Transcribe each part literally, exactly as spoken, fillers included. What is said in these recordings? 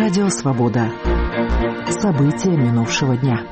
Радио Свобода. События минувшего дня.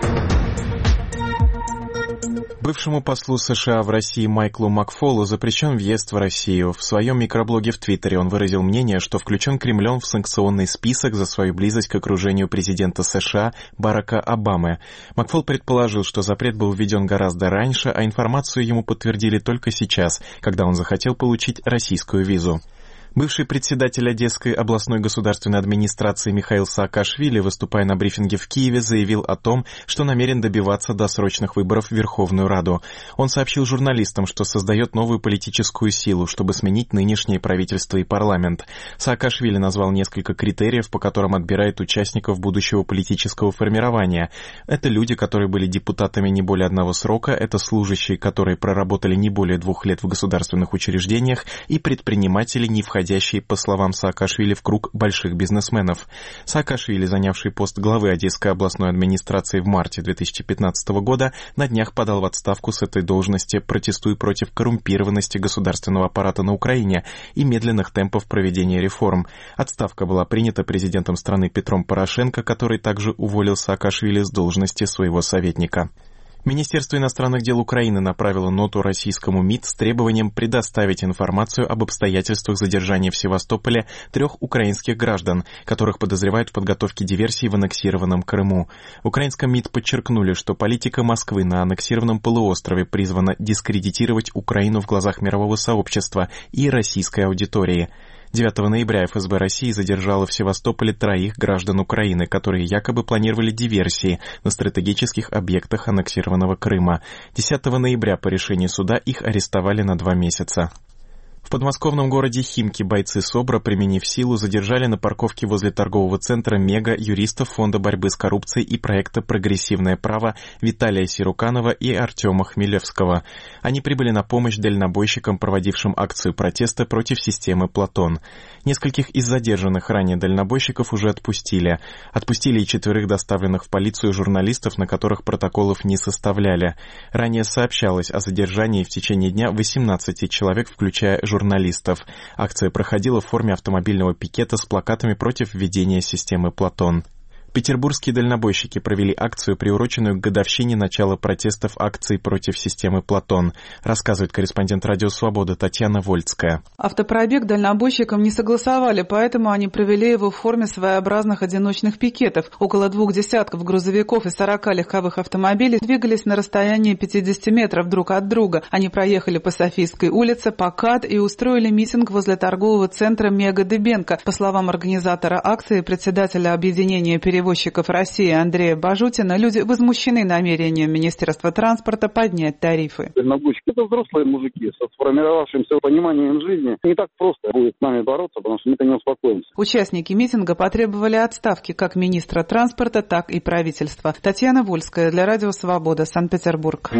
Бывшему послу США в России Майклу Макфолу запрещен въезд в Россию. В своем микроблоге в Твиттере он выразил мнение, что включен Кремлем в санкционный список за свою близость к окружению президента США Барака Обамы. Макфол предположил, что запрет был введен гораздо раньше, а информацию ему подтвердили только сейчас, когда он захотел получить российскую визу. Бывший председатель Одесской областной государственной администрации Михаил Саакашвили, выступая на брифинге в Киеве, заявил о том, что намерен добиваться досрочных выборов в Верховную Раду. Он сообщил журналистам, что создает новую политическую силу, чтобы сменить нынешнее правительство и парламент. Саакашвили назвал несколько критериев, по которым отбирает участников будущего политического формирования. Это люди, которые были депутатами не более одного срока, это служащие, которые проработали не более двух лет в государственных учреждениях, и предприниматели, не входящие, по словам Саакашвили, в круг больших бизнесменов. Саакашвили, занявший пост главы Одесской областной администрации в марте две тысячи пятнадцатого года, на днях подал в отставку с этой должности, протестуя против коррумпированности государственного аппарата на Украине и медленных темпов проведения реформ. Отставка была принята президентом страны Петром Порошенко, который также уволил Саакашвили с должности своего советника. Министерство иностранных дел Украины направило ноту российскому МИД с требованием предоставить информацию об обстоятельствах задержания в Севастополе трех украинских граждан, которых подозревают в подготовке диверсии в аннексированном Крыму. В украинском МИД подчеркнули, что политика Москвы на аннексированном полуострове призвана дискредитировать Украину в глазах мирового сообщества и российской аудитории. девятого ноября эф эс бэ России задержала в Севастополе троих граждан Украины, которые якобы планировали диверсии на стратегических объектах аннексированного Крыма. десятого ноября по решению суда их арестовали на два месяца. В подмосковном городе Химки бойцы СОБРа, применив силу, задержали на парковке возле торгового центра «Мега» юристов Фонда борьбы с коррупцией и проекта «Прогрессивное право» Виталия Сируканова и Артема Хмелевского. Они прибыли на помощь дальнобойщикам, проводившим акцию протеста против системы «Платон». Нескольких из задержанных ранее дальнобойщиков уже отпустили. Отпустили и четверых доставленных в полицию журналистов, на которых протоколов не составляли. Ранее сообщалось о задержании в течение дня восемнадцати человек, включая журналистов. журналистов. Акция проходила в форме автомобильного пикета с плакатами против введения системы «Платон». Петербургские дальнобойщики провели акцию, приуроченную к годовщине начала протестов акций против системы «Платон», рассказывает корреспондент «Радио Свобода» Татьяна Вольцкая. Автопробег дальнобойщикам не согласовали, поэтому они провели его в форме своеобразных одиночных пикетов. Около двух десятков грузовиков и сорока легковых автомобилей двигались на расстоянии пятидесяти метров друг от друга. Они проехали по Софийской улице, по КАТ и устроили митинг возле торгового центра «Мега Дыбенко». По словам организатора акции, председателя объединения перевозчиков перевозчиков России Андрея Бажутина, люди возмущены намерением Министерства транспорта поднять тарифы. Дальнобойщики — это взрослые мужики со сформировавшимся пониманием жизни. Не так просто будет с нами бороться, потому что мы-то не успокоимся. Участники митинга потребовали отставки как министра транспорта, так и правительства. Татьяна Вольская для Радио Свобода, Санкт-Петербург.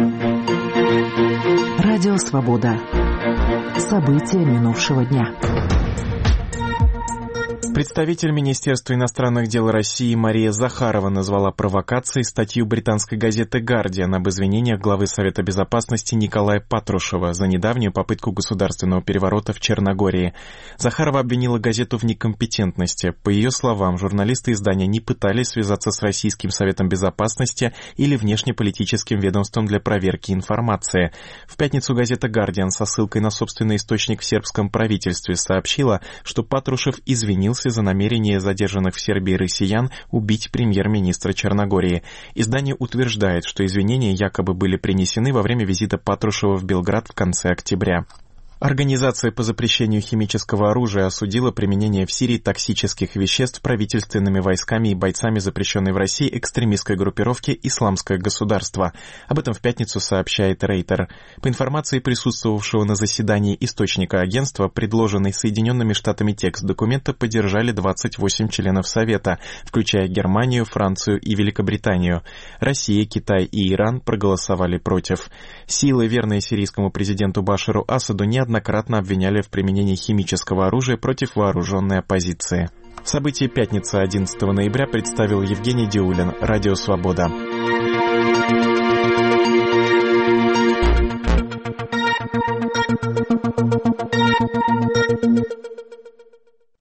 Радио Свобода. События минувшего дня. Представитель Министерства иностранных дел России Мария Захарова назвала провокацией статью британской газеты «Гардиан» об извинениях главы Совета Безопасности Николая Патрушева за недавнюю попытку государственного переворота в Черногории. Захарова обвинила газету в некомпетентности. По ее словам, журналисты издания не пытались связаться с Российским Советом Безопасности или внешнеполитическим ведомством для проверки информации. В пятницу газета «Гардиан» со ссылкой на собственный источник в сербском правительстве сообщила, что Патрушев извинился за намерение задержанных в Сербии россиян убить премьер-министра Черногории. Издание утверждает, что извинения якобы были принесены во время визита Патрушева в Белград в конце октября. Организация по запрещению химического оружия осудила применение в Сирии токсических веществ правительственными войсками и бойцами запрещенной в России экстремистской группировки «Исламское государство». Об этом в пятницу сообщает Рейтер. По информации присутствовавшего на заседании источника агентства, предложенный Соединенными Штатами текст документа поддержали двадцать восемь членов Совета, включая Германию, Францию и Великобританию. Россия, Китай и Иран проголосовали против. Силы, верные сирийскому президенту Башару Асаду, не неоднократно обвиняли в применении химического оружия против вооруженной оппозиции. События пятницы одиннадцатого ноября представил Евгений Диулин, Радио Свобода.